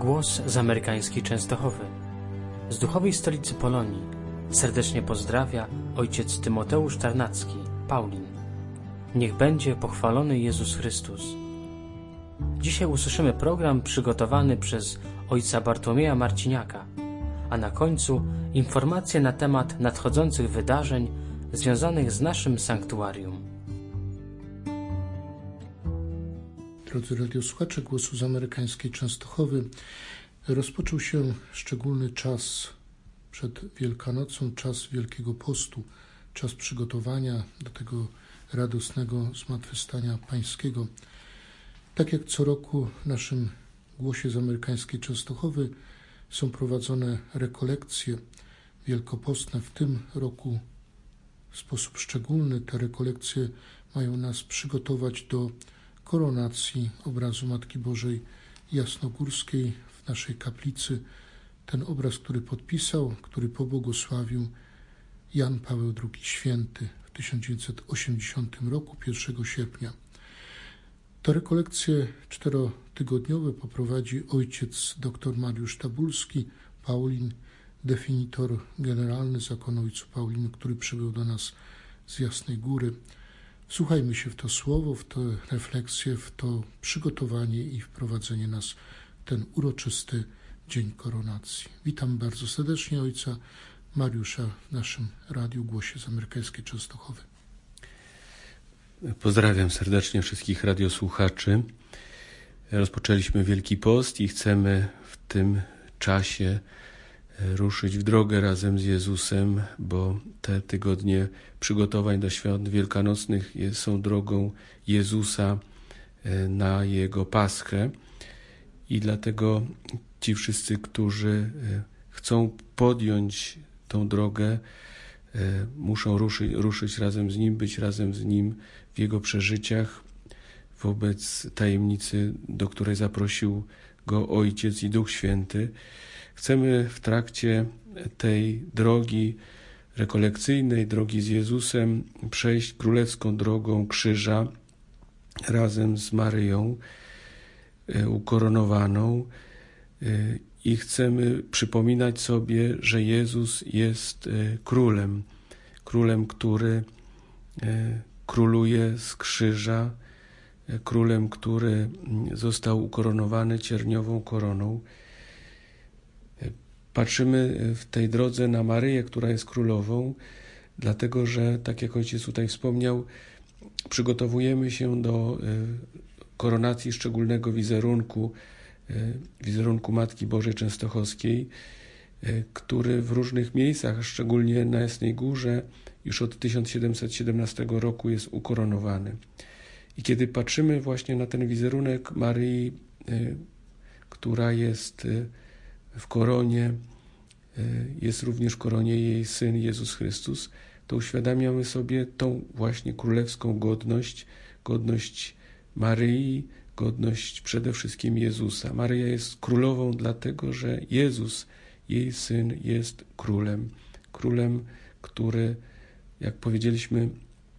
Głos z amerykańskiej Częstochowy. Z duchowej stolicy Polonii serdecznie pozdrawia ojciec Tymoteusz Tarnacki, Paulin. Niech będzie pochwalony Jezus Chrystus. Dzisiaj usłyszymy program przygotowany przez ojca Bartłomieja Marciniaka, a na końcu informacje na temat nadchodzących wydarzeń związanych z naszym sanktuarium. Drodzy radiosłuchacze Głosu z amerykańskiej Częstochowy, rozpoczął się szczególny czas przed Wielkanocą, czas Wielkiego Postu, czas przygotowania do tego radosnego zmartwychwstania Pańskiego. Tak jak co roku w naszym Głosie z amerykańskiej Częstochowy są prowadzone rekolekcje wielkopostne. W tym roku w sposób szczególny te rekolekcje mają nas przygotować do koronacji obrazu Matki Bożej Jasnogórskiej w naszej kaplicy. Ten obraz, który podpisał, który pobłogosławił Jan Paweł II Święty w 1980 roku, 1 sierpnia. Te rekolekcje 4-tygodniowe poprowadzi ojciec dr Mariusz Tabulski, Paulin, definitor generalny Zakonu Ojcu Paulinu, który przybył do nas z Jasnej Góry. Wsłuchajmy się w to słowo, w tę refleksję, w to przygotowanie i wprowadzenie nas w ten uroczysty dzień koronacji. Witam bardzo serdecznie ojca Mariusza w naszym radiu Głosie z amerykańskiej Częstochowy. Pozdrawiam serdecznie wszystkich radiosłuchaczy. Rozpoczęliśmy Wielki Post i chcemy w tym czasie ruszyć w drogę razem z Jezusem, bo te tygodnie przygotowań do świąt wielkanocnych są drogą Jezusa na Jego Paschę i dlatego ci wszyscy, którzy chcą podjąć tą drogę, muszą ruszyć razem z Nim, być razem z Nim w Jego przeżyciach wobec tajemnicy, do której zaprosił Go Ojciec i Duch Święty. Chcemy w trakcie tej drogi rekolekcyjnej, drogi z Jezusem, przejść królewską drogą krzyża razem z Maryją ukoronowaną i chcemy przypominać sobie, że Jezus jest królem, który króluje z krzyża, królem, który został ukoronowany cierniową koroną. Patrzymy w tej drodze na Maryję, która jest królową, dlatego że, tak jak ojciec tutaj wspomniał, przygotowujemy się do koronacji szczególnego wizerunku Matki Bożej Częstochowskiej, który w różnych miejscach, szczególnie na Jasnej Górze, już od 1717 roku jest ukoronowany. I kiedy patrzymy właśnie na ten wizerunek Maryi, która jest w koronie, jest również w koronie jej Syn Jezus Chrystus, to uświadamiamy sobie tą właśnie królewską godność Maryi, godność przede wszystkim Jezusa. Maryja jest królową dlatego, że Jezus, jej Syn, jest królem, który, jak powiedzieliśmy,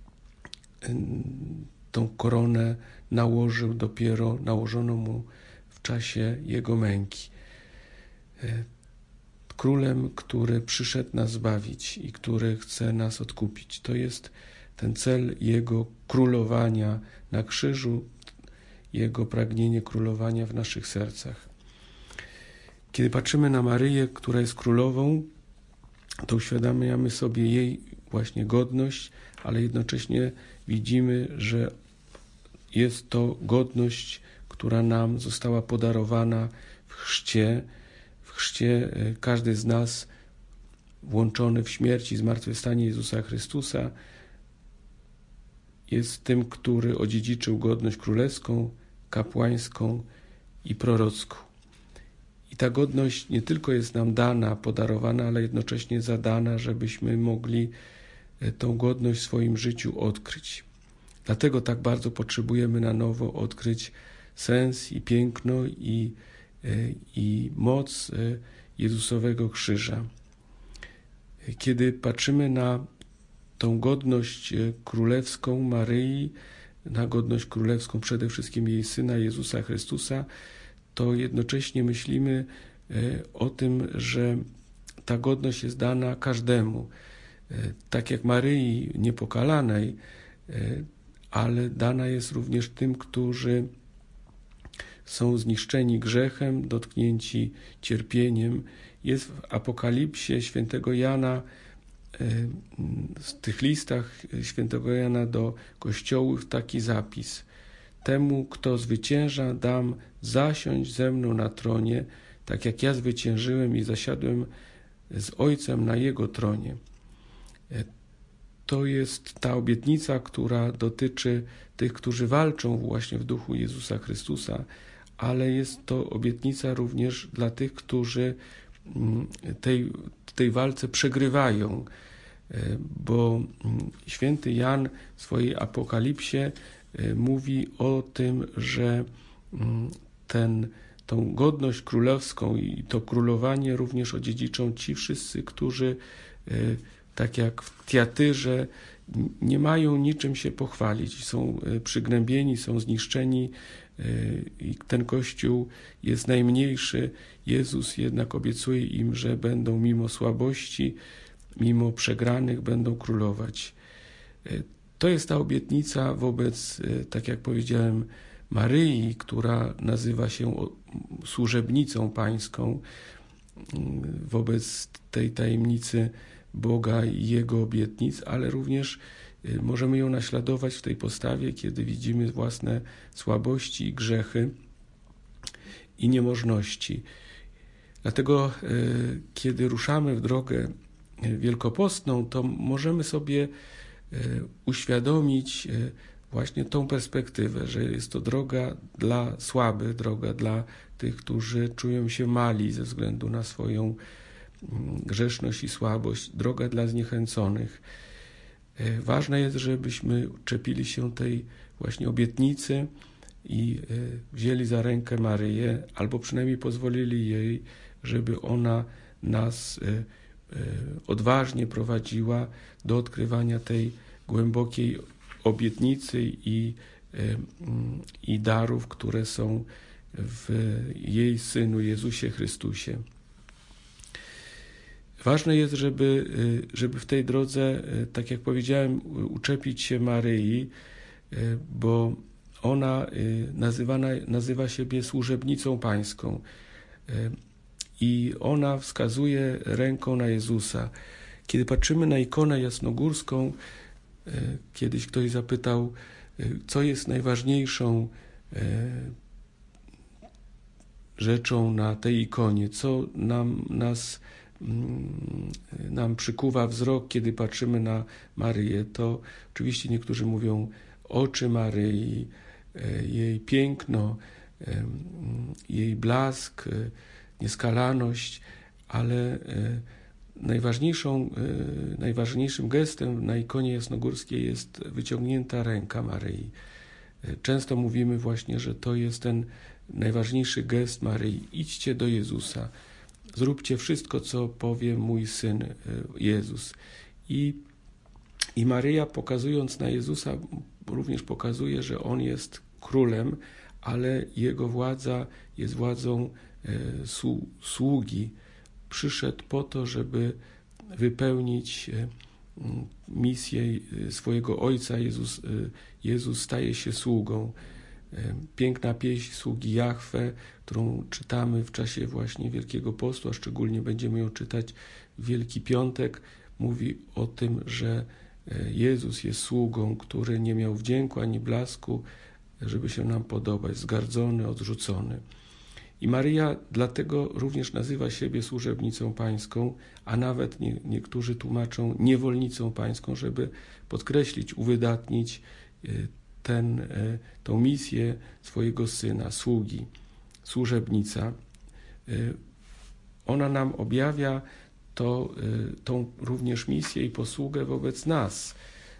tą koronę nałożono mu w czasie Jego męki. Królem, który przyszedł nas zbawić i który chce nas odkupić. To jest ten cel Jego królowania na krzyżu, Jego pragnienie królowania w naszych sercach. Kiedy patrzymy na Maryję, która jest królową, to uświadamiamy sobie jej właśnie godność, ale jednocześnie widzimy, że jest to godność, która nam została podarowana w chrzcie. W chrzcie każdy z nas włączony w śmierć i zmartwychwstanie Jezusa Chrystusa jest tym, który odziedziczył godność królewską, kapłańską i prorocką. I ta godność nie tylko jest nam dana, podarowana, ale jednocześnie zadana, żebyśmy mogli tą godność w swoim życiu odkryć. Dlatego tak bardzo potrzebujemy na nowo odkryć sens i piękno i moc Jezusowego krzyża. Kiedy patrzymy na tą godność królewską Maryi, na godność królewską przede wszystkim jej Syna Jezusa Chrystusa, to jednocześnie myślimy o tym, że ta godność jest dana każdemu. Tak jak Maryi Niepokalanej, ale dana jest również tym, którzy są zniszczeni grzechem, dotknięci cierpieniem. Jest w Apokalipsie świętego Jana, w tych listach świętego Jana do kościołów taki zapis: temu, kto zwycięża, dam zasiąść ze mną na tronie, tak jak ja zwyciężyłem i zasiadłem z Ojcem na Jego tronie. To jest ta obietnica, która dotyczy tych, którzy walczą właśnie w duchu Jezusa Chrystusa, ale jest to obietnica również dla tych, którzy tej walce przegrywają, bo święty Jan w swojej Apokalipsie mówi o tym, że tą godność królewską i to królowanie również odziedziczą ci wszyscy, którzy tak jak w Tiatyrze nie mają niczym się pochwalić, są przygnębieni, są zniszczeni i ten Kościół jest najmniejszy. Jezus jednak obiecuje im, że będą mimo słabości, mimo przegranych, będą królować. To jest ta obietnica wobec, tak jak powiedziałem, Maryi, która nazywa się służebnicą pańską, wobec tej tajemnicy Boga i Jego obietnic, ale również możemy ją naśladować w tej postawie, kiedy widzimy własne słabości i grzechy i niemożności. Dlatego, kiedy ruszamy w drogę wielkopostną, to możemy sobie uświadomić właśnie tą perspektywę, że jest to droga dla słabych, droga dla tych, którzy czują się mali ze względu na swoją grzeszność i słabość, droga dla zniechęconych. Ważne jest, żebyśmy czepili się tej właśnie obietnicy i wzięli za rękę Maryję, albo przynajmniej pozwolili jej, żeby ona nas odważnie prowadziła do odkrywania tej głębokiej obietnicy i darów, które są w jej Synu Jezusie Chrystusie. Ważne jest, żeby w tej drodze, tak jak powiedziałem, uczepić się Maryi, bo ona nazywa siebie służebnicą pańską i ona wskazuje ręką na Jezusa. Kiedy patrzymy na ikonę jasnogórską, kiedyś ktoś zapytał, co jest najważniejszą rzeczą na tej ikonie, co nam przykuwa wzrok, kiedy patrzymy na Maryję. To oczywiście niektórzy mówią oczy Maryi, jej piękno, jej blask, nieskalaność, ale najważniejszym gestem na ikonie jasnogórskiej jest wyciągnięta ręka Maryi. Często mówimy właśnie, że to jest ten najważniejszy gest Maryi. Idźcie do Jezusa. Zróbcie wszystko, co powie mój Syn Jezus. I Maryja, pokazując na Jezusa, również pokazuje, że On jest królem, ale Jego władza jest władzą sługi. Przyszedł po to, żeby wypełnić misję swojego Ojca. Jezus staje się sługą. Piękna pieśń sługi Jahwe, którą czytamy w czasie właśnie Wielkiego Postu, a szczególnie będziemy ją czytać w Wielki Piątek, mówi o tym, że Jezus jest sługą, który nie miał wdzięku ani blasku, żeby się nam podobać, zgardzony, odrzucony. I Maryja dlatego również nazywa siebie służebnicą pańską, a nawet niektórzy tłumaczą niewolnicą pańską, żeby podkreślić, uwydatnić tą misję swojego Syna, sługi, służebnica. Ona nam objawia tą również misję i posługę wobec nas,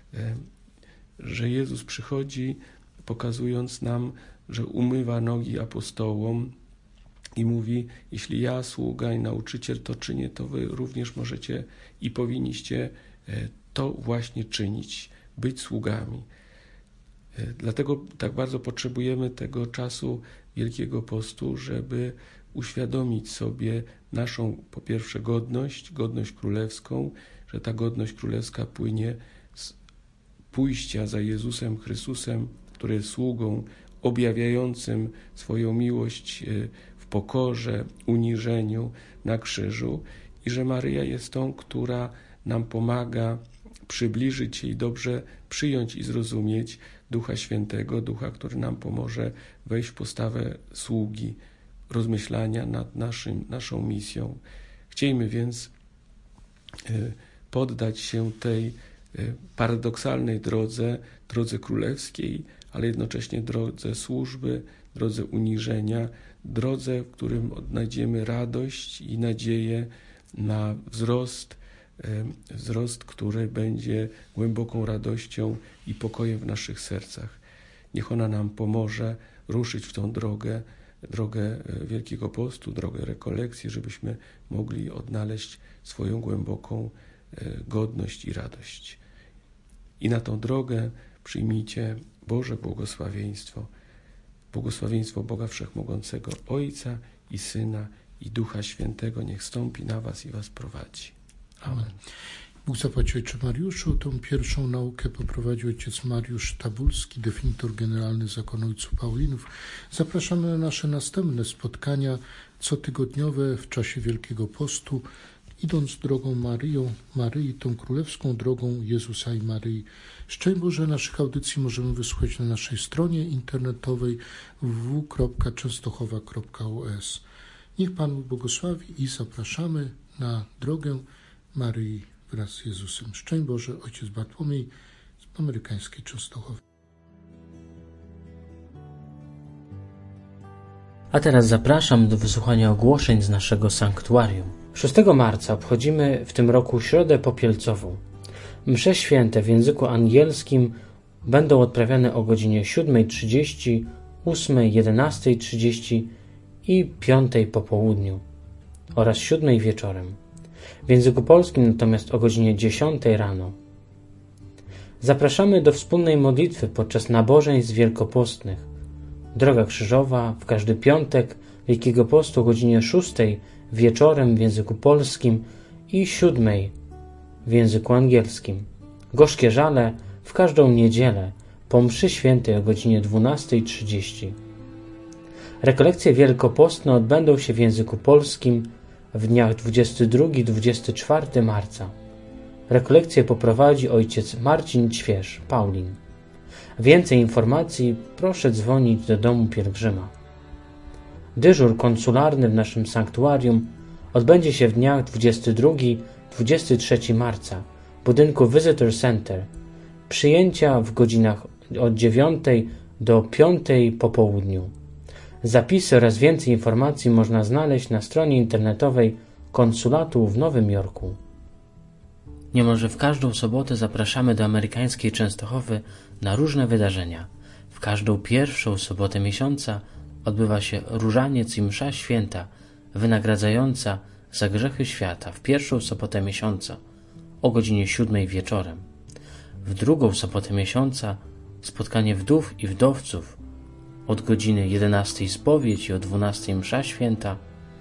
że Jezus przychodzi, pokazując nam, że umywa nogi apostołom i mówi, jeśli ja, sługa i nauczyciel, to czynię, to wy również możecie i powinniście to właśnie czynić, być sługami. Dlatego tak bardzo potrzebujemy tego czasu Wielkiego Postu, żeby uświadomić sobie naszą, po pierwsze, godność królewską, że ta godność królewska płynie z pójścia za Jezusem Chrystusem, który jest sługą objawiającym swoją miłość w pokorze, uniżeniu na krzyżu i że Maryja jest tą, która nam pomaga przybliżyć się i dobrze przyjąć i zrozumieć Ducha Świętego, Ducha, który nam pomoże wejść w postawę sługi, rozmyślania nad naszą misją. Chciejmy więc poddać się tej paradoksalnej drodze królewskiej, ale jednocześnie drodze służby, drodze uniżenia, drodze, w którym odnajdziemy radość i nadzieję na wzrost, który będzie głęboką radością i pokojem w naszych sercach. Niech ona nam pomoże ruszyć w tą drogę Wielkiego Postu, drogę rekolekcji, żebyśmy mogli odnaleźć swoją głęboką godność i radość. I na tą drogę przyjmijcie Boże błogosławieństwo Boga Wszechmogącego, Ojca i Syna i Ducha Świętego, niech stąpi na was i was prowadzi. Amen. Bóg zapłać Ojcze Mariuszu. Tą pierwszą naukę poprowadził ojciec Mariusz Tabulski, definitor generalny Zakonu Ojców Paulinów. Zapraszamy na nasze następne spotkania cotygodniowe w czasie Wielkiego Postu, idąc drogą Maryi, tą królewską drogą Jezusa i Maryi. Szczęść Boże, naszych audycji możemy wysłuchać na naszej stronie internetowej www.częstochowa.us. Niech Pan Bóg błogosławi i zapraszamy na drogę Maryi wraz z Jezusem. Szczęść Boże, ojciec Bartłomiej z amerykańskiej Częstochowy. A teraz zapraszam do wysłuchania ogłoszeń z naszego sanktuarium. 6 marca obchodzimy w tym roku Środę Popielcową. Msze święte w języku angielskim będą odprawiane o godzinie 7:30, 8:00, 11:30 i 5:00 po południu oraz 7:00 wieczorem. W języku polskim natomiast o godzinie 10:00 rano. Zapraszamy do wspólnej modlitwy podczas nabożeństw wielkopostnych. Droga krzyżowa w każdy piątek Wielkiego Postu o godzinie 6:00 wieczorem w języku polskim i 7:00 w języku angielskim. Gorzkie żale w każdą niedzielę po mszy świętej o godzinie 12:30. Rekolekcje wielkopostne odbędą się w języku polskim w dniach 22-24 marca. Rekolekcję poprowadzi ojciec Marcin Ćwierz, Paulin. Więcej informacji proszę dzwonić do Domu Pielgrzyma. Dyżur konsularny w naszym sanktuarium odbędzie się w dniach 22-23 marca w budynku Visitor Center. Przyjęcia w godzinach od 9:00 do 5:00 po południu. Zapisy oraz więcej informacji można znaleźć na stronie internetowej konsulatu w Nowym Jorku. Niemalże w każdą sobotę zapraszamy do amerykańskiej Częstochowy na różne wydarzenia. W każdą pierwszą sobotę miesiąca odbywa się różaniec i msza święta wynagradzająca za grzechy świata w pierwszą sobotę miesiąca o godzinie 7:00 wieczorem. W drugą sobotę miesiąca spotkanie wdów i wdowców od godziny 11:00 spowiedź i o 12:00 msza święta,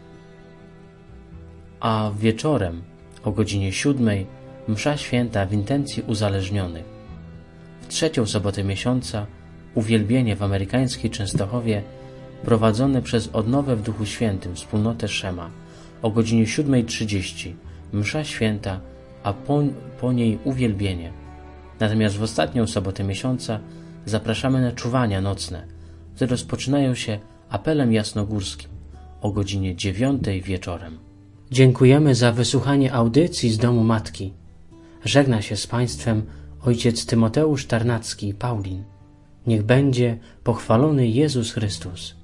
a wieczorem o godzinie 7:00 msza święta w intencji uzależnionych. W trzecią sobotę miesiąca uwielbienie w amerykańskiej Częstochowie prowadzone przez Odnowę w Duchu Świętym wspólnotę Szema o godzinie 7:30 msza święta, a po niej uwielbienie. Natomiast w ostatnią sobotę miesiąca zapraszamy na czuwania nocne, które rozpoczynają się apelem jasnogórskim o godzinie 9:00 wieczorem. Dziękujemy za wysłuchanie audycji z Domu Matki. Żegna się z Państwem ojciec Tymoteusz Tarnacki, Paulin. Niech będzie pochwalony Jezus Chrystus.